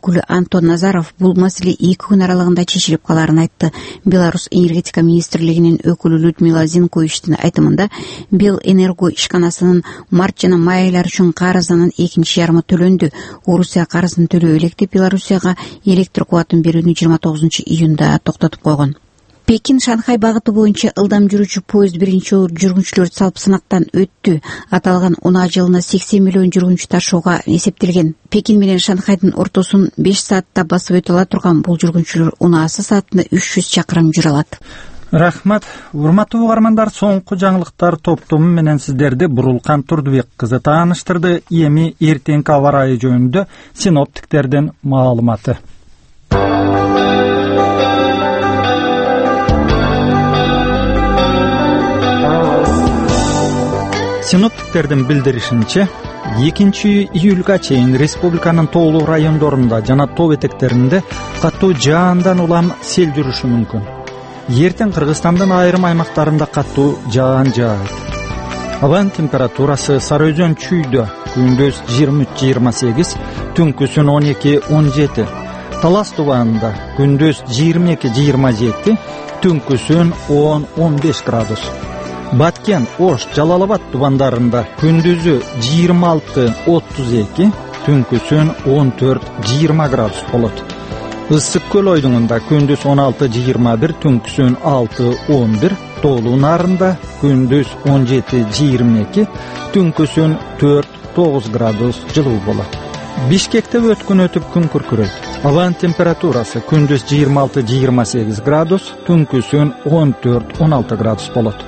өкүлү Антон Назаров бул маселе 2 күн аралыгында чечилип каларын айтты. Беларусь энергетика министрлигинин өкүлү Людмила Зинковичтин айтымында Белэнерго ишканасынын март жана май айлары үчүн карызынын экинчи ярымы төлөндү. Орусия карызын төлөө элек деп Белоруссияга электр кубатын берүүнү 29-июнда токтотуп койгон. Пекин-Шанхай багыты боюнча ылдам жүрүүчү поезд биринчи жүргүнчүлөрдү салып сынактан өттү. Аталган унаа жылына 80 миллион жүргүнчү ташууга эсептелген. Пекин менен Шанхайдын ортосун 5 саатта басып өтө ала турган бул жүргүнчүлөр унаасы саатына 300 чакырым жүрө алат. Рахмат. Урматтуу угармандар, соңку жаңылыктар топтому менен сиздерди Бурулкан Турдубек кызы тааныштырды. Эми эртеңки аба ырайы жөнүндө синоптиктердин маалыматы. Синоптиктердин билдиришинче, 2-июлга чейин республиканын тоолуу райондорунда жана тоо этектеринде катуу жаандан улам сел жүрүшү мүмкүн. Эртең Кыргызстандын айрым аймактарында катуу жаан жаайт. Абанын температурасы Сары Өзөн чүйдө күндүз 23-28, түнкүсүн 12-17, Талас тубанында күндүз 22-27, түнкүсүн 10-15 градус. Баткен, Ош, Жалал-Абад тубандарында күндүзү 26-32, түнкүсүн 14-20 градус болот. Ысык көл ойдуңунда күндүз 16-21, түнкүсүн 6-11, тоолуу нарында күндүз 17-22, түнкүсүн 4-9 градус жылуу болот. Бишкекте өткөн өтүп күн күркүрөйт. Абанын температурасы күндүз 26-28 градус, түнкүсүн 14-16 градус болот.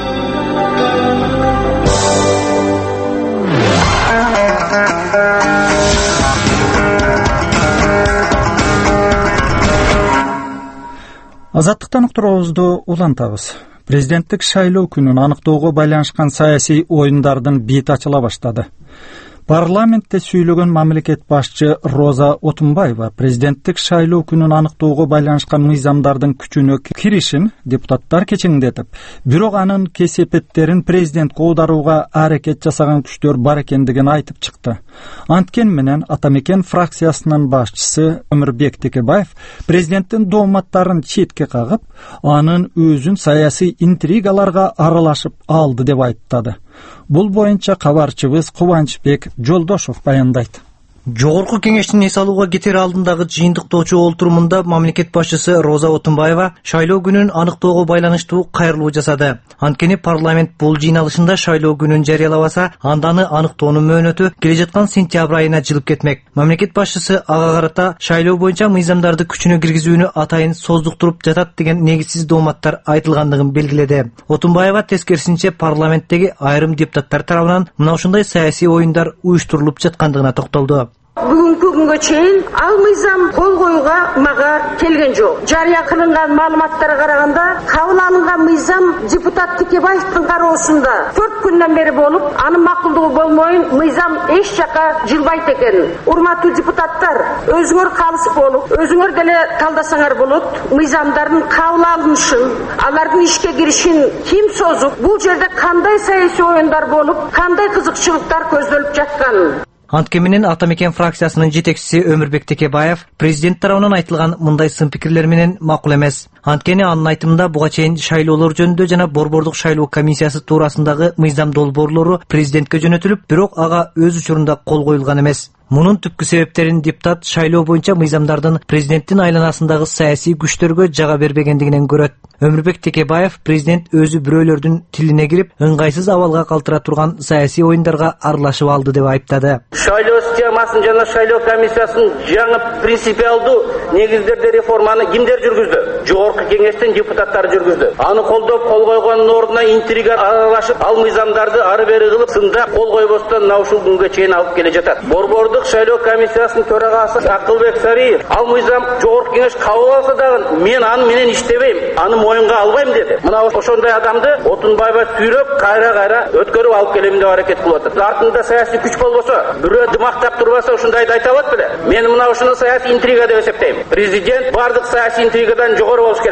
Азаттыктан уктуруубузду улантабыз. Президенттик шайлоо күнүн аныктоого байланышкан саясий оюндардын бети ачыла баштады. Парламентте сүйлөгөн мамлекет башчы Роза Отунбаева президенттик шайлоо күнүн аныктоого байланышкан мыйзамдардын күчүнө киришин депутаттар кечеңдетип, бирок анын кесепеттерин президентке оодарууга аракет жасаган күчтөр бар экендигин айтып чыкты. Анткен менен Атамекен фракциясынын башчысы Өмүрбек Текебаев президенттин дооматтарын четке кагып, анын өзүн саясий интригаларга аралашып алды деп айыптады. Бул боюнча кабарчыбыз Кубанычбек Жолдошов баяндайт. Жогорку кеңештин эс алууга кетер алдындагы жыйынтыктоочу олтурумунда мамлекет башчысы Роза Отунбаева шайлоо күнүн аныктоого байланыштуу кайрылуу жасады. Анткени парламент бул жыйналышында шайлоо күнүн жарыялабаса, анданы аныктоонун мөөнөтү келе жаткан сентябрь айына жылып кетмек. Мамлекет башчысы ага карата шайлоо боюнча мыйзамдарды күчүнө киргизүүнү атайын создуктуруп жатат деген негизсиз дооматтар айтылгандыгын белгиледи. Отунбаева тескерисинче парламенттеги айрым депутаттар тарабынан мына ушундай саясий оюндар уюштурулуп жаткандыгына токтолду. Бүгүнкү күнгө чейин ал мыйзам кол коюуга мага келген жок. Жарыя кылынган маалыматтарга караганда, кабыл алынган мыйзам депутат Текебаевдин кароосунда 4 күндөн бери болуп, анын макулдугу болмойун мыйзам эч жака жылбайт экен. Урматтуу депутаттар, өзүңөр калыс болуп, өзүңөр деле талдасаңар болот. Мыйзамдардын кабыл алынышын, алардын ишке киришин ким созуп, бул жерде кандай саясий оюндар болуп, кандай кызыкчылыктар көздөлүп жатканын. Анткен менен Атамекен фракциясынын жетекчиси Өмүрбек Текебаев президент тарабынан айтылган мындай сын пикирлер менен макул эмес. Анткени анын айтымында буга чейин шайлоолор жөнүндө жана борбордук шайлоо комиссиясы туурасындагы мыйзам долбоорлору президентке жөнөтүлүп, бирок ага өз учурунда кол коюлган эмес. Мунун түпкү себептерин депутат шайлоо боюнча мыйзамдардын президенттин айланасындагы саясий күчтөргө жага бербегендигинен көрөт. Өмүрбек Текебаев президент өзү бирөөлөрдүн тилине кирип, ыңгайсыз абалга калтыра турган саясий оюндарга аралашып алды деп айыптады. Шайлоо системасын жана шайлоо комиссиясын жаңы принципиалдуу негиздерде реформаны кимдер жүргүздү? Жогорку кеңештин депутаттары жүргүздү. Аны колдоп, кол койгондун ордуна интрига аралашып, ал мыйзамдарды ары бери кылып, сында кол койбостон мына ушул күнгө чейин алып келе жатат. Борбордук шайлоо комиссиясынын төрагасы Акылбек Сариев ал мыйзам жогорку кеңеш кабыл алса дагы мен аны менен иштебейм, аны моюнга албайм деди. Мына ошондой адамды Отунбаева сүйрөп, кайра өткөрүп алып келем деп аракет кылып атат. Артында саясий күч болбосо, бирөө дымактап турбаса ушундайды айта алат беле? Мен мына ушуну саясий интрига деп эсептейм. Президент бардык саясий интригадан жогору болуш керек.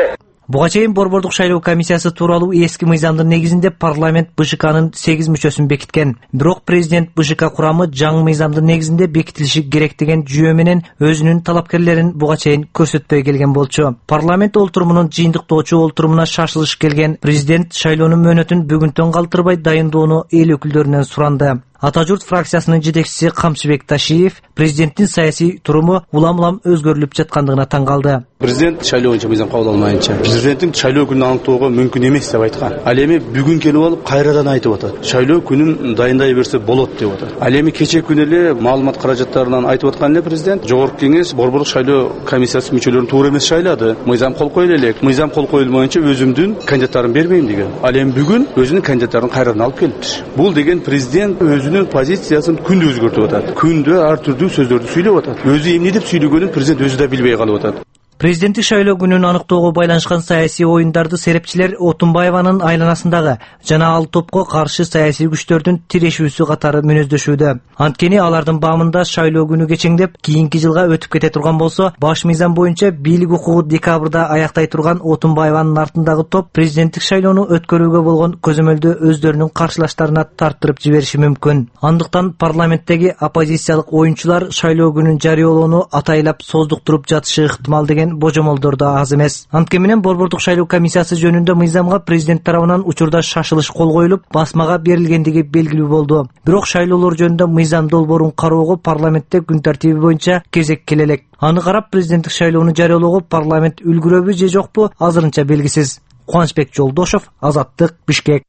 Буга чейин Борбордук шайлоо комиссиясы тууралуу эски мыйзамдын негизинде парламент БШКнын 8 мүчөсүн бекиткен. Бирок президент БШК курамы жаңы мыйзамдын негизинде бекитилиши керек деген жүйө менен өзүнүн талапкерлерин буга чейин көрсөтпөй келген болчу. Парламент олтурумунун жыйынтыктоочу олтурумуна шашылыш келген президент шайлоонун мөөнөтүн бүгүнтөн калтырбай дайындоону эл өкүлдөрүнөн суранды. Ата журт фракциясынын жетекчиси Камчыбек Ташиев президенттин саясий туруму улам-улам өзгөрүлүп жаткандыгына таң калды. Президент шайлоо боюнча мыйзам кабыл алмайынча президенттин шайлоо күнүн аныктоого мүмкүн эмес деп айткан. Ал эми бүгүн келип алып кайрадан айтып атат. Шайлоо күнүн дайындай берсе болот деп атат. Ал эми кече күнү эле маалымат каражаттарынан айтып аткан эле президент Жогорку кеңеш Борбордук шайлоо комиссиясы мүчөлөрүн туура эмес шайлады. Мыйзам кол коюла элек. Мыйзам кол коюлмайынча өзүмдүн кандидаттарымды бербейм деген. Ал эми бүгүн өзүнүн кандидаттарын кайрадан алып келиптир. Бул деген президент өзүнүн позициясын күндө өзгөртүп атат. Күндө ар түрдүү сөздөрдү сүйлөп атат. Өзү эмне деп сүйлөгөнүн президент өзү да билбей калып атат. Президенттик шайлоо күнүн аныктоого байланышкан саясий оюндарды серепчилер Отунбаеванын айланасындагы жана ал топко каршы саясий күчтөрдүн тирешүүсү катары мүнөздөшүүдө. Анткени алардын баамында шайлоо күнү кечеңдеп, кийинки жылга өтүп кете турган болсо, баш мыйзам боюнча бийлик укугу декабрда аяктай турган Отунбаеванын артындагы топ президенттик шайлоону өткөрүүгө болгон көзөмөлдү өздөрүнүн каршылаштарына тарттырып жибериши мүмкүн. Андыктан парламенттеги оппозициялык оюнчулар шайлоо күнүн жарыялоону атайлап создуктуруп жатышы ыктымал деген божомолдор да аз эмес. Анткени менен Борбордук шайлоо комиссиясы жөнүндө мыйзамга президент тарабынан учурда шашылыш кол коюлуп, басмага берилгендиги белгилүү болду. Бирок шайлоолор жөнүндө мыйзам долбоорун кароого парламентте күн тартиби боюнча кезек келе элек. Аны карап президенттик шайлоону жарыялоого парламент үлгүрөбү же жокпу азырынча белгисиз. Кубанычбек Жолдошов, Азаттык, Бишкек.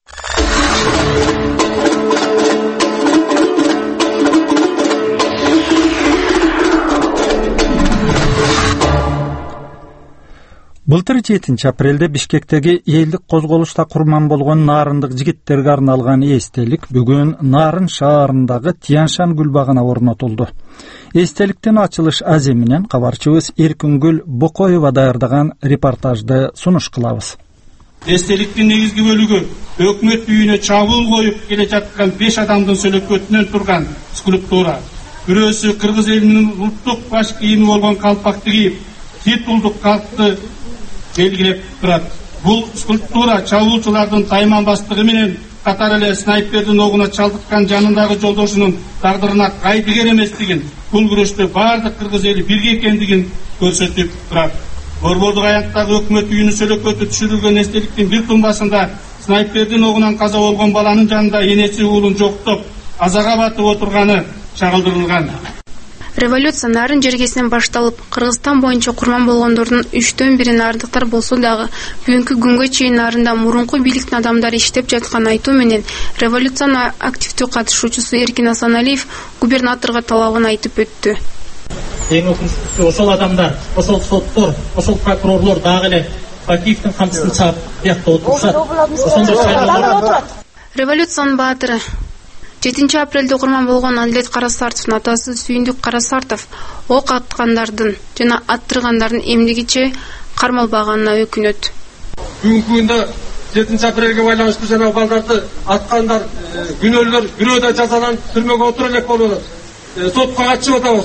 Былтыр 7 апрелде Бишкектеги элдик козголушта курман болгон нарындык жигиттерге арналган эстелик бүгүн Нарын шаарындагы Тияншан гүлбагына орнотулду. Эстеликтин ачылыш ази менен кабарчыбыз Эркингүл Бокоева даярдаган репортажды сунуш кылабыз. Эстеликтин негизги бөлүгү өкмөт үйүнө чабуул коюп келе жаткан 5 адамдын сүлөкөтүнөн турган скульптура. Бирөөсү кыргыз элинин улуттук баш кийими болгон калпакты кийип, титулдук калкты белгилеп турат. Бул скульптура чабуучулардын тайманбастыгы менен катар эле снайпердин огуна чалдыккан жанындагы жолдошунун тагдырына кайдыгер эместигин, бул күрөштө бардык кыргыз эли бирге экендигин көрсөтүп турат. Борбордук аянттагы өкмөт үйүнүн сөлөкөтү түшүрүлгөн эстеликтин бир тумбасында снайпердин огунан каза болгон баланын жанында энеси уулун жоктоп, азага батып отурганы чагылдырылган. Революция Нарын жергесинен башталып, Кыргызстан боюнча курман болгондордун 3/4 нарындыктар болсо дагы, бүгүнкү күнгө чейин Нарында мурунку бийликтин адамдары иштеп жаткан айтуу менен революциянын активдүү катышуучусу Эркин Асаналиев губернаторго талабын айтып өттү. Эң өкүнүчтүүсү ошол адамдар, ошол соттор, ошол прокурорлор дагы эле Бакиевдин камчысын чаап биякта отурушат. Ошондой шайлоолор. Революциянын баатыры 7 апрелде курман болгон Адилет Карасартовдун атасы Сүйүндүк Карасартов ок аткандардын жана аттыргандардын эмнегиче кармалбаганына өкүнөт. Бүгүнкү күндө 7 апрелге байланыштуу жана балдарды аткандар, күнөөлөр бирөө да жазаланып түрмөгө отура элек болуп атат. Сотко катышып атабыз.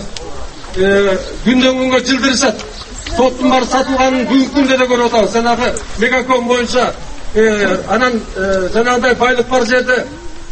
Күндөн күнгө жылдырышат. Соттун баары сатылганын бүгүнкү күндө да көрүп атабыз. Жанагы мегаком боюнча анан жанагындай байлык бар жерде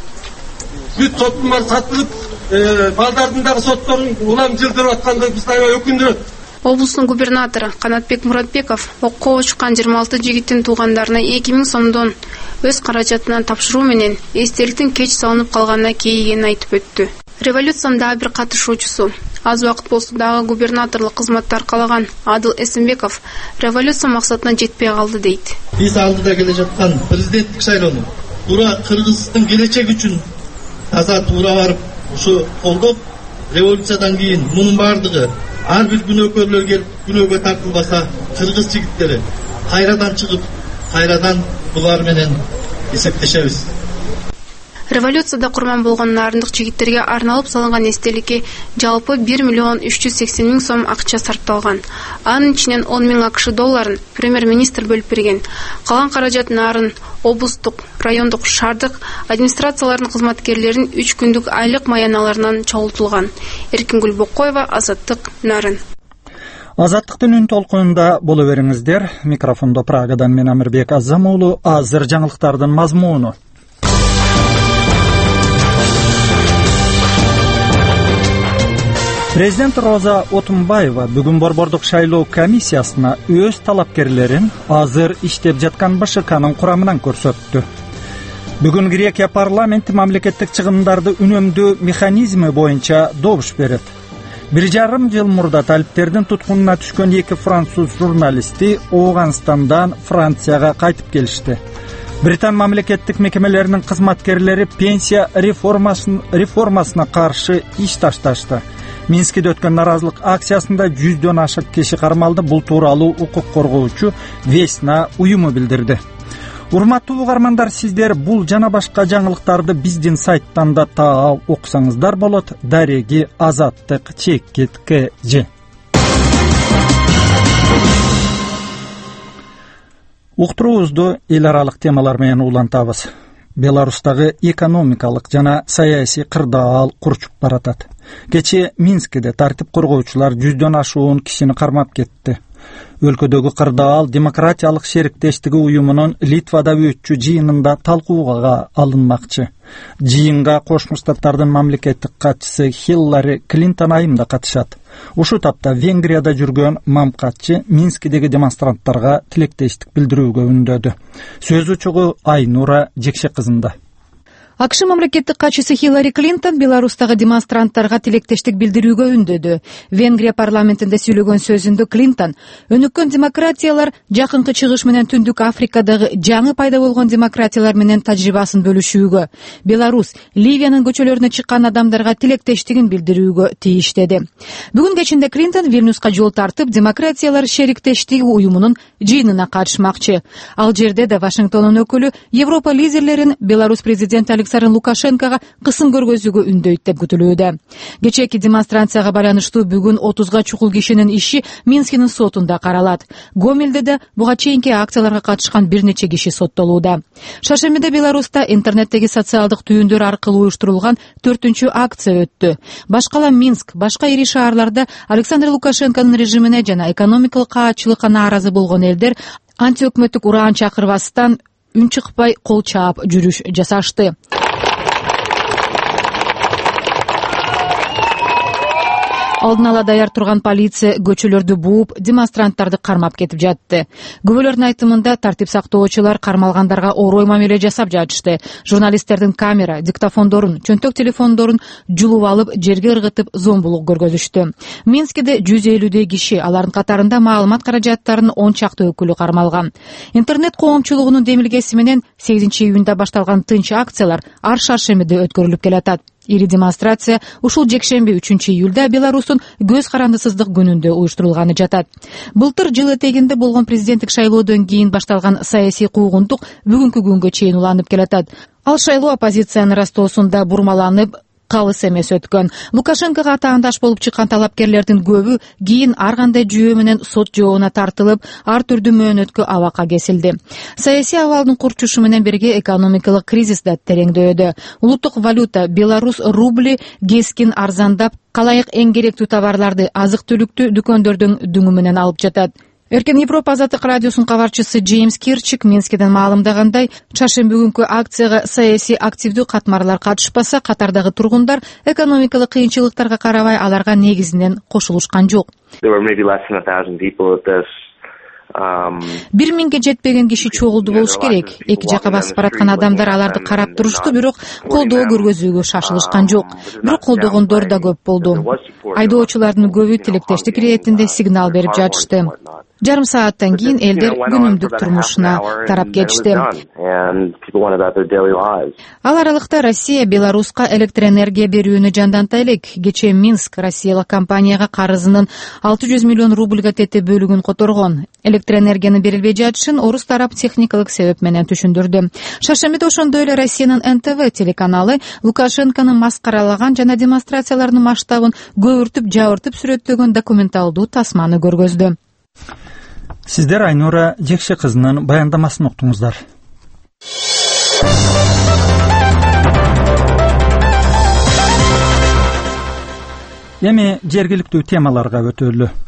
бүт соттун баары сатылып, балдардын дагы сотторун улам жылдырып аткандыгыбыз аябай өкүндүрөт. Облустун губернатору Канатбек Муратбеков окко учкан 26 жигиттин туугандарына 2000 сомдон өз каражатынан тапшыруу менен эстеликтин кеч салынып калганына кейигенин айтып өттү. Революциянын дагы бир катышуучусу, аз убакыт болсо дагы губернаторлук кызматты аркалаган Адыл Эсенбеков революция максатына жетпей калды дейт. Биз алдыда келе жаткан президенттик шайлоону туура Кыргыздын келечеги үчүн таза туура барып, ушу колдоп, революциядан кийин мунун бардыгы ар бир күнөөкөрлөр келип күнөөгө тартылбаса, кыргыз жигиттери кайрадан чыгып, кайрадан булар менен эсептешебиз. Революцияда курман болгон нарындык жигиттерге арналып салынган эстеликке жалпы 1,380,000 сом акча сарпталган. Анын ичинен 10,000 АКШ долларын премьер-министр бөлүп берген. Калган каражат Нарын, облустук, райондук, шаардык администрациялардын кызматкерлеринин 3 күндүк айлык маяналарынан чогултулган. Эркингүл Бокоева, Азаттык, Нарын. Азаттыктын үн толкунунда боло бериңиздер. Микрофондо Прагадан мен Амирбек Азам уулу. Азыр жаңылыктардын мазмуну. Президент Роза Отунбаева бүгүн Борбордук шайлоо комиссиясына өз талапкерлерин азыр иштеп жаткан БШКнын курамынан көрсөттү. Бүгүн Грекия парламенти мамлекеттик чыгымдарды үнөмдөө механизми боюнча добуш берет. 1,5 жыл мурда талиптердин туткунуна түшкөн 2 француз журналисти Ооганстандан Францияга кайтып келишти. Британ мамлекеттик мекемелеринин кызматкерлери пенсия реформасына каршы иш ташташты. Минскиде өткөн наразылык акциясында 100дөн ашык киши кармалды. Бул тууралуу укук коргоочу Весна уюму билдирди. Урматтуу угармандар, сиздер бул жана башка жаңылыктарды биздин сайттан да таап окусаңыздар болот. Дареги Азаттык чекит КЖ. Уктуруубузду эл аралык темалар менен улантабыз. Беларустагы экономикалык жана саясий кырдаал курчуп баратат. Кечээ Минскиде тартип коргоочулар 100дөн ашуун кишини кармап кетти. Өлкөдөгү кырдаал демократиялык шериктештиги уюмунун Литвада өтчү жыйынында талкууга алынмакчы. Жыйынга Кошмо Штаттардын мамлекеттик катчысы Хиллари Клинтон айымда катышат. Ушул тапта Венгрияда жүргөн мамкатчы Минскидеги демонстранттарга тилектештик билдирүүгө үндөдү. Сөз учугу Айнура Жекшекызында. АКШ мамлекеттик катчысы Хиллари Клинтон Беларустагы демонстранттарга тилектештик билдирүүгө үндөдү. Венгрия парламентинде сүйлөгөн сөзүндө Клинтон өнүккөн демократиялар жакынкы чыгыш менен Түндүк Африкадагы жаңы пайда болгон демократиялар менен тажрыйбасын бөлүшүүгө, Беларусь, Ливиянын көчөлөрүнө чыккан адамдарга тилектештигин билдирүүгө тийиш деди. Бүгүн кечинде Клинтон Вильнюска жол тартып, демократиялар шериктештиги уюмунун жыйынына катышмакчы. Ал жерде да Вашингтондун өкүлү Европа лидерлерин Беларусь президенти Александр Лукашенкога кысым көргөзүүгө үндөйт деп күтүлүүдө. Кечээки демонстрацияга байланыштуу бүгүн 30га чукул кишинин иши Минскинин сотунда каралат. Гомелде да буга чейинки акцияларга катышкан бир нече киши соттолууда. Шаршембиде Беларуста интернеттеги социалдык түйүндөр аркылуу уюштурулган 4-чү акция өттү. Башкала Минск, башка ири шаарларда Александр Лукашенконун режимине жана экономикалык каатчылыкка нааразы болгон элдер антиөкмөттүк ураан чакырбастан үн чыкпай кол чаап жүрүш жасашты. Алдын ала даяр турган полиция көчөлөрдү бууп, демонстранттарды кармап кетип жатты. Күбөлөрдүн айтымында тартип сактоочулар кармалгандарга орой мамиле жасап жатышты. Журналисттердин камера, диктофондорун, чөнтөк телефондорун жулуп алып, жерге ыргытып зомбулук көргөзүштү. Минскиде 150 киши, алардын катарында маалымат каражаттарынын 10 чакты өкүлү кармалган. Интернет коомчулугунун демилгеси менен 8-июнда башталган тынч акциялар ар шаршембиде өткөрүлүп келатат. Ири демонстрация ушул жекшемби 3-июлда Беларустун көз карандысыздык күнүндө уюштурулганы жатат. Былтыр жыл этегинде болгон президенттик шайлоодон кийин башталган саясий куугунтук бүгүнкү күнгө чейин уланып келатат. Ал шайлоо оппозициянын растоосунда бурмаланып калыс эмес өткөн. Лукашенкого атаандаш болуп чыккан талапкерлердин көбү кийин ар кандай жүйө менен сот жообуна тартылып, ар түрдүү мөөнөткө абакка кесилди. Саясий абалдын курчушу менен бирге экономикалык кризис да тереңдөдү. Улуттук валюта Беларусь рубли кескин арзандап, калайык эң керектүү товарларды азык-түлүктү дүкөндөрдүн дүңү менен алып жатат. Эркен Европа Азаттык радиосунун кабарчысы Джеймс Кирчик Минскиден маалымдагандай, чаршемби күнкү акцияга саясий активдүү катмарлар катышпаса, катардагы тургундар экономикалык кыйынчылыктарга карабай аларга негизинен кошулушкан жок. 1000ге жетпеген киши чогулду болуш керек. Эки жака басып бараткан адамдар аларды карап турушту, бирок колдоо көргөзүүгө шашылышкан жок. Бирок колдогондор да көп болду. Айдоочулардын көбү тилектештик иретинде сигнал берип жатышты. Жарым сааттан кийин элдер күнүмдүк турмушуна тарап кетишти. Ал аралыкта Россия Беларуска электроэнергия берүүнү жанданта элек. Кечээ Минск Россиялык компанияга карызынын 600 миллион рубльга тете бөлүгүн которгон. Электроэнергияны берилбей жатышын орус тарап техникалык себеп менен түшүндүрдү. Шаршембиде ошондой эле Россиянын НТВ телеканалы Лукашенкону маскаралаган жана демонстрациялардын масштабын көбүртүп, жабыртып сүрөттөгөн документалдуу тасманы көргөздү. Сиздер Айнура Жекшекызынын баяндамасын уктуңуздар. Эми жергиликтүү темаларга өтөлү.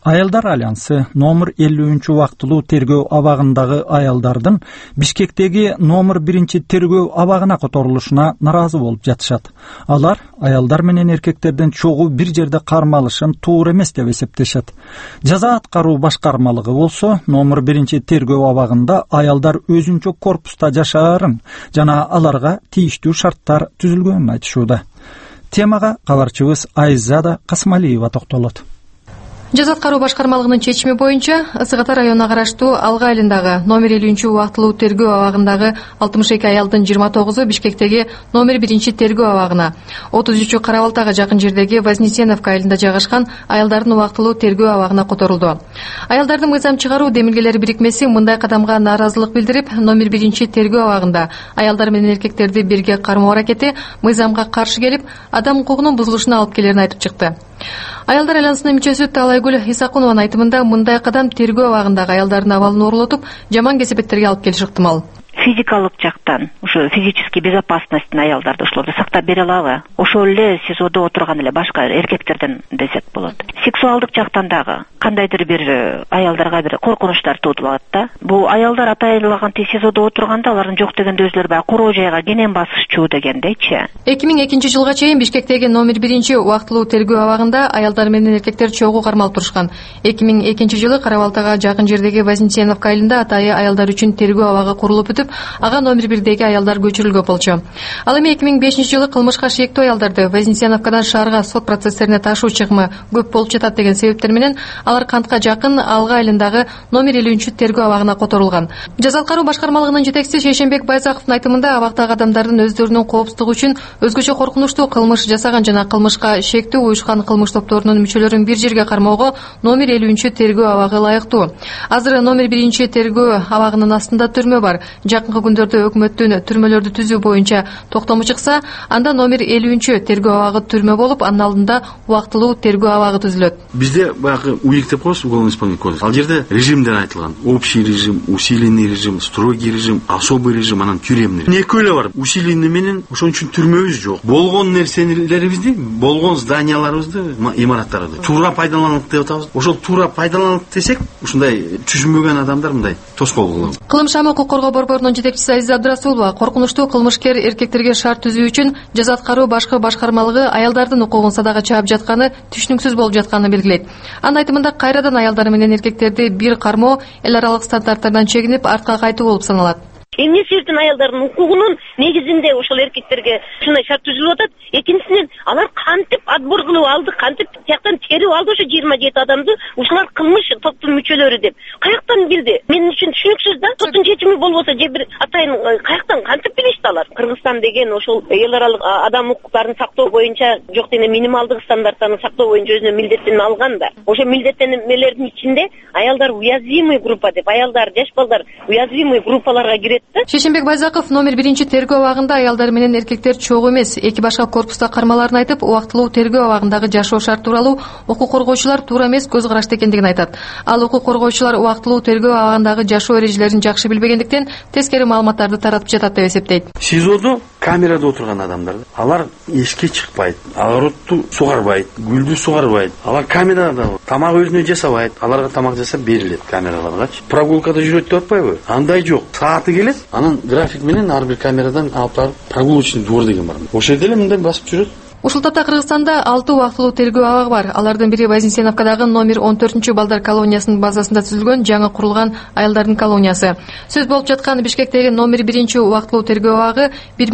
Аялдар альянсы номер 53 убактылуу тергөө абагындагы аялдардын Бишкектеги номер 1 тергөө абагына которулушуна наразы болуп жатышат. Алар аялдар менен эркектердин чогуу бир жерде кармалышын туура эмес деп эсептешет. Жаза аткаруу башкармалыгы болсо номер 1 тергөө абагында аялдар өзүнчө корпуста жашаарын жана аларга тийиштүү шарттар түзүлгөнүн айтышууда. Темага кабарчыбыз Айзада Касмалиева токтолот. Жаза аткаруу башкармалыгынын чечими боюнча Ысык Ата районуна караштуу Алга айылындагы номер 50 убактылуу тергөө абагындагы 62 аялдын 29-у Бишкектеги номер 1 тергөө абагына, 33-ü Кара Балтага жакын жердеги Вознесеновка айылында жайгашкан аялдардын убактылуу тергөө абагына которулду. Аялдардын мыйзам чыгаруу демилгелери бирикмеси мындай кадамга нааразылык билдирип, номер 1 тергөө абагында аялдар менен эркектерди бирге кармоо аракети мыйзамга каршы келип, адам укугунун бузулушуна алып келерин айтып чыкты. Аялдар альянсынын мүчөсү Талайгүл Исакунованын айтымында мындай кадам тергөө абагындагы аялдардын абалын оорулотуп, жаман кесепеттерге алып келиши ыктымал. Физикалык жактан ушу физический безопасностьтин аялдарды ошолорду сактап бере алабы? Ошол эле СИЗОдо отурган эле башка эркектерден десек болот. Сексуалдык жактан дагы кандайдыр бир аялдарга бир коркунучтар туудулат да. Бул аялдар атайылаган СИЗОдо отурганда алардын жок дегенде өзлөрү баягы короо жайга кенен басышчу дегендейчи. 2002 жылга чейин Бишкектеги номер 1 убактылуу тергөө абагында аялдар менен эркектер чогуу кармалып турушкан. 2002 жылы Кара Балтага жакын жердеги Вознесеновка айылында атайы аялдар үчүн тергөө абагы курулуп бүтүп, ага номер 1 аялдар көчүрүлгөн болчу. Ал эми 2005 жылы кылмышка шектүү аялдарды Вознесеновкадан шаарга сот процесстерине ташуу чыгымы көп болуп жатат деген себептер менен алар Кантка жакын Алга айылындагы номер 50 тергөө абагына которулган. Жаза аткаруу башкармалыгынын жетекчиси Шейшенбек Байзаковдун айтымында абактагы адамдардын өздөрүнүн коопсуздугу үчүн өзгөчө коркунучтуу кылмыш жасаган жана кылмышка шектүү уюшкан кылмыш топторунун мүчөлөрүн бир жерге кармоого номер 50 тергөө абагы ылайыктуу. Азыр номер 1 тергөө абагынын астында түрмө бар. Жакынкы күндөрдө өкмөттүн түрмөлөрдү түзүү боюнча токтому чыкса, анда номер 50 тергөө абагы түрмө болуп, анын алдында убактылуу тергөө абагы түзүлөт. Бизде баягы УИК деп коебуз, уголовно исполнительный кодекс. Ал жерде режимдер айтылган. Общий режим, усиленный режим, строгий режим, особый режим, анан тюремный. Экөө эле бар. Усиленный менен ошон үчүн түрмөбүз жок. Болгон нерселерибизди, болгон зданияларыбызды, имараттарды туура пайдаланылды деп атабыз. Ошол туура пайдаланылды десек, ушундай түшүнбөгөн адамдар мындай тоскоол болот. Кылым шамы укук коргоо борборунун жетекчиси Азиза Абдырасулова коркунучтуу кылмышкер эркектерге шарт түзүү үчүн жаза аткаруу башкармалыгы аялдардын укугун садага чаап жатканы түшүнүксүз болуп жатканын белгилейт. Анын айтымында кайрадан аялдар менен эркектерди бир кармоо эл аралык стандарттардан чегинип артка кайтуу болуп саналат. Эмне себептен аялдардын укугунун негизинде ошол эркектерге ушундай шарт түзүлүп атат. Экинчисинен алар кантип отбор кылып алды, кантип тияктан терип алды ошо 27 адамды, ушулар кылмыш топтун мүчөлөрү деп. Каяктан билди? Мен үчүн түшүнүксүз да. Соттун чечими болбосо же бир атайын каяктан кантип билишти алар? Кыргызстан деген ошол эл аралык адам укуктарын сактоо боюнча жок дене минималдык стандарттарын сактоо боюнча өзүнө милдеттенме алган да. Ошо милдеттенмелердин ичинде аялдар уязвимый группа деп, аялдар, жаш балдар уязвимый группаларга кирет. Шейшенбек Байзаков номер 1 тергөө абагында аялдар менен эркектер чогуу эмес, эки башка корпуста кармаларын айтып, убактылуу тергөө абагындагы жашоо шарт тууралуу укук коргоочулар туура эмес көз карашта экендигин айтат. Ал укук коргоочулар убактылуу тергөө абагындагы жашоо эрежелерин жакшы билбегендиктен тескери маалыматтарды таратып жатат деп эсептейт. СИЗОдо камерада отурган адамдар, алар эшикке чыкпайт, огородду сугарбайт, гүлдү сугарбайт. Алар камерада тамак өзүнө жасабайт, аларга тамак жасап берилет камераларгачы. Прогулкада жүрөт деп атпайбы? Андай жок. Сааты келет, анан график менен ар бир камерадан алып барып прогулочный двор деген бар. Ошол жерде эле мындай басып жүрөт. Ушул тапта Кыргызстанда 6 убактылуу тергөө абагы бар. Алардын бири Вознесеновкадагы номер 14 балдар колониясынын базасында түзүлгөн жаңы курулган аялдардын колониясы. Сөз болуп жаткан Бишкектеги номер 1 убактылуу тергөө абагы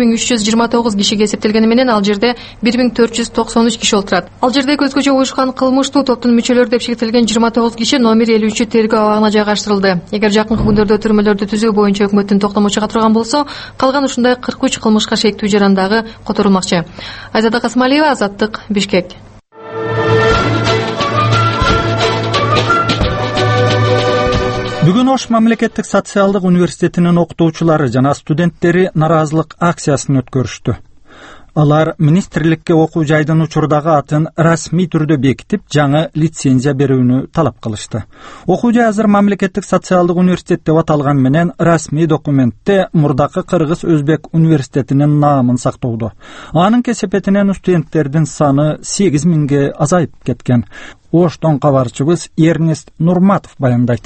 1329 кишиге эсептелгени менен ал жерде 1493 киши отурат. Ал жерде көзгөчө уюшкан кылмыштуу топтун мүчөлөрү деп шектелген 29 киши номер 53 тергөө абагына жайгаштырылды. Эгер жакынкы күндөрдө түрмөлөрдү түзүү боюнча өкмөттүн токтому чыга турган болсо, калган ушундай 43 кылмышка шектүү жарандагы которулмакчы. Айзада Касмалиева, Азаттык, Бишкек. Бүгүн Ош мамлекеттик социалдык университетинин окутуучулары жана студенттери наразылык акциясын өткөрүштү. Алар министрликке окуу жайдын учурдагы атын расмий түрдө бекитип, жаңы лицензия берүүнү талап кылышты. Окуу жай азыр мамлекеттик социалдык университет деп аталган менен расмий документте мурдакы Кыргыз-Өзбек университетинин наамын сактоодо. Анын кесепетинен студенттердин саны 8000ге азайып кеткен. Оштон кабарчыбыз Эрнест Нурматов баяндайт.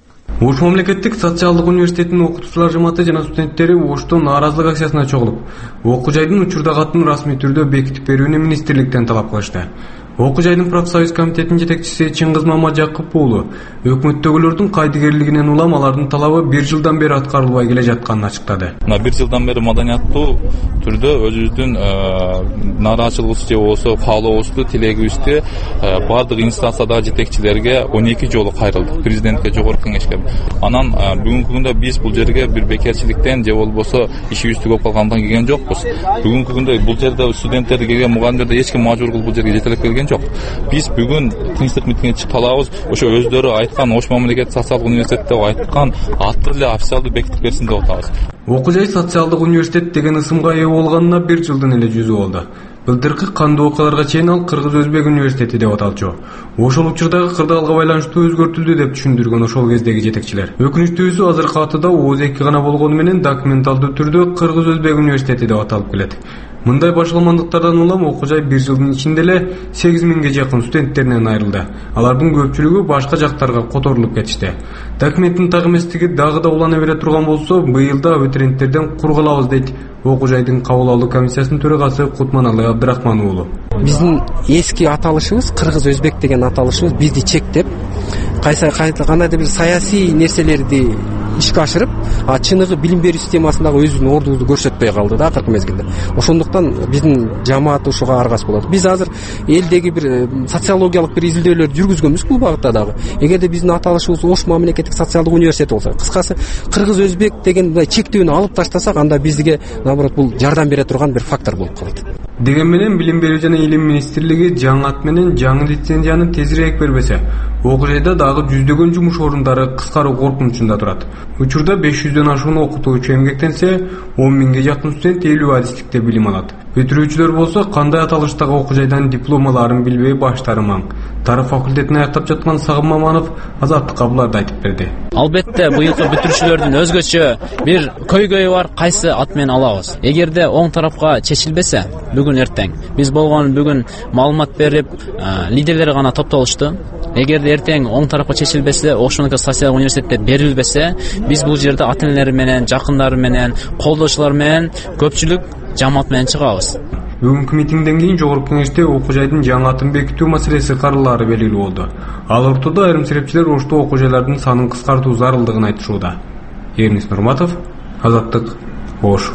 Ош мамлекеттик социалдык университетинин окутуучулар жамааты жана студенттери Оштон нааразылык акциясына чогулуп, окуу жайдын учурдагы атын расмий түрдө бекитип берүүнү министрликтен талап кылышты. Окуу жайдын профсоюз комитетинин жетекчиси Чыңгыз Мамажакып уулу өкмөттөгүлөрдүн кайдыгерлигинен улам алардын талабы 1 жылдан бери аткарылбай келе жатканын ачыктады. 1 жылдан бери маданияттуу түрдө өзүбүздүн нааразычылыгыбызды же болбосо каалообузду, тилегибизди бардык инстанциядагы жетекчилерге 12 жолу кайрылдык, президентке, жогорку кеңешке. Анан бүгүнкү күндө биз бул жерге бир бекерчиликтен же болбосо ишибизди көп калгандан келген жокпуз. Бүгүнкү күндө бул жерде студенттерди келген мугалимдерди эч ким мажбур кылып бул жерге жетелеп келген жок. Биз бүгүн тынчтык митингге чыгып калабыз. Ошо өздөрү айткан Ош мамлекеттик социалдык университет деп айткан аты эле официалдуу бекитип берсин деп атабыз. Окуу жай социалдык университет деген ысымга ээ болгонуна 1 жылдан эле жүзү болду. Былтыркы кандуу окуяларга чейин ал Кыргыз-Өзбек университети деп аталчу. Ошол учурдагы кырдаалга байланыштуу өзгөртүлдү деп түшүндүргөн ошол кездеги жетекчилер. Өкүнүчтүүсү азыркы атыда ооз-2 гана болгону менен документалдуу түрдө Кыргыз-Өзбек университети деп аталып келет. Мындай башаламандыктардан улам окуу жай 1 жылдын ичинде эле 8000ге жакын студенттеринен айрылды. Алардын көпчүлүгү башка жактарга которулуп кетишти. Документтин так эместиги дагы да улана бере турган болсо, быйыл да абитуриенттерден кур калабыз дейт окуу жайдын кабыл алуу комиссиясынын төрагасы Кутманалы Абдрахман уулу. Биздин эски аталышыбыз Кыргыз-Өзбек деген аталышыбыз бизди чектеп, кандайдыр бир саясий нерселерди ишке ашырып, чыныгы билим берүү системасындагы өзүнүн ордубузду көрсөтпөй калды да акыркы мезгилде. Ошондуктан биздин жамаат ушуга аргас болот. Биз азыр элдеги бир социологиялык бир изилдөөлөрдү жүргүзгөнбүз бул багытта дагы. Эгерде биздин аталышыбыз Ош мамлекеттик социалдык университет болсо, кыскасы Кыргыз-Өзбек деген мындай чектөөнү алып таштасак, анда биздиге наоборот бул жардам бере турган бир фактор болуп калат. Деген менен билим берүү жана илим министрлиги жаңы ат менен жаңы лицензияны тезирээк бербесе, окуу жайда дагы жүздөгөн жумуш орундары кыскаруу коркунучунда турат. Учурда 500дөн ашуун окутуучу эмгектенсе, 10.000ге жакын студент 50 адистикте билим алат. Бүтүрүүчүлөр болсо кандай аталыштагы окуу жайдан диплом алаарын билбей баштары маң. Тарых факультетин аяктап жаткан Сагым Маманов Азаттыкка буларды айтып берди. Албетте быйылкы бүтүрүүчүлөрдүн өзгөчө бир көйгөйү бар, кайсы ат менен алабыз. Эгерде оң тарапка чечилбесе, бүгүн эртең биз болгон бүгүн маалымат берип, лидерлер гана топтолушту. Эгерде эртең оң тарапка чечилбесе, Ошондой социалдык университетте берилбесе, биз бул жерде ата-энелер менен, жакындары менен, колдоочулар менен, көпчүлүк жамаат менен чыгабыз. Бүгүнкү митингден кийин жогорку кеңеште окуу жайдын жаңы атын бекитүү маселеси каралаары белгилүү болду. Ал ортодо айрым серепчилер Ошто окуу жайлардын санын кыскартуу зарылдыгын айтышууда. Эрнис Нурматов, Азаттык, Ош.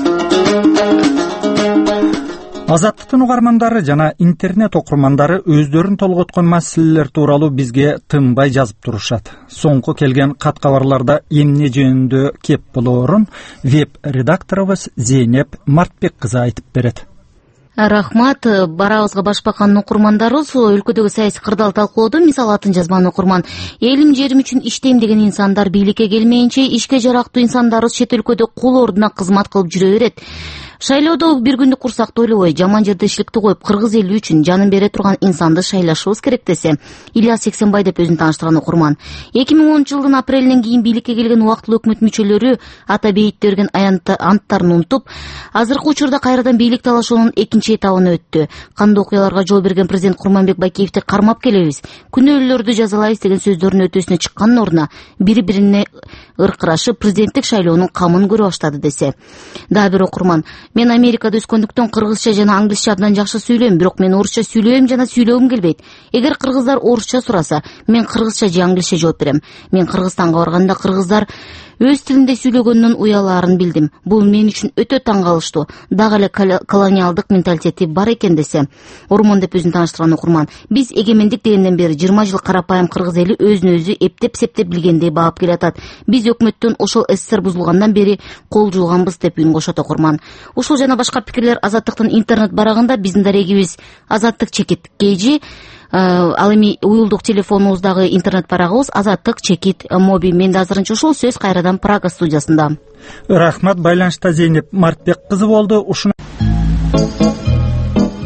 Азаттыктын угармандары жана интернет окурмандары өздөрүн толготкон маселелер тууралуу бизге тынбай жазып турушат. Соңку келген кат кабарларда эмне жөнүндө кеп болоорун веб-редакторубуз Зейнеп Мартбек кызы айтып берет. Рахмат. Барабызга башбакандын окурмандарыбыз өлкөдөгү саясий кырдаал талкуулоодо мисал атын жазган окурман. Элим жерим үчүн иштейм деген инсандар бийликке келмейинче ишке жарактуу инсандарыбыз чет өлкөдө кул ордуна кызмат кылып жүрө берет. Шайлоодо бир күндүк курсакты ойлобой, жаман жердешиликти коюп, кыргыз эли үчүн жанын бере турган инсанды шайлашыбыз керек десе, Ильяс Сексенбай деп өзүн тааныштырган окурман. 2010-жылдын апрелинен кийин бийликке келген убактылуу өкмөт мүчөлөрү ата бейитте берген анттарын унутуп, азыркы учурда кайрадан бийлик талашуунун экинчи этабына өттү. Кандай окуяларга жол берген президент Курманбек Байкеевди кармап келебиз, күнөөлүүлөрдү жазалайбыз деген сөздөрдүн өтөсүнө чыккандын ордуна бири-бирине ыркырашып президенттик шайлоонун камын көрө баштады десе. Дагы бир окурман: мен Америкада өскөндүктөн кыргызча жана англисча абдан жакшы сүйлөйм, бирок мен орусча сүйлөйм жана сүйлөгүм келбейт. Эгер кыргыздар орусча сураса, мен кыргызча же англисча жооп берем. Мен Кыргызстанга барганда кыргыздар өз тилинде сүйлөгөндүн уялаарын билдим. Бул мен үчүн өтө таң калыштуу. Дагы эле колониалдык менталитети бар экен десе. Ормон деп өзүн тааныштырган окурман: биз эгемендик дегенден бери 20 жыл карапайым кыргыз эли өзүн өзү эптеп-септеп билгендей баап келатат. Биз өкмөттөн ошол СССР бузулгандан бери кол жууганбыз деп үн кошот окурман. Ушул жана башка пикирлер Азаттыктын интернет барагында биздин дарегибиз Азаттык чекит KG, ал эми уюлдук телефонубуздагы интернет барагыбыз Азаттык чекит моби. Мен да азырынча ушул сөз кайрадан Прага студиясында. Рахмат, байланышта Зейнеп Мартбек кызы болду.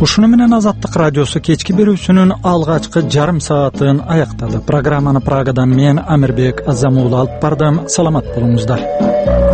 Ушуну менен Азаттык радиосу кечки берүүсүнүн алгачкы жарым саатын аяктады. Программаны Прагадан мен Амирбек Азамуулу алып бардым. Саламат болуңуздар.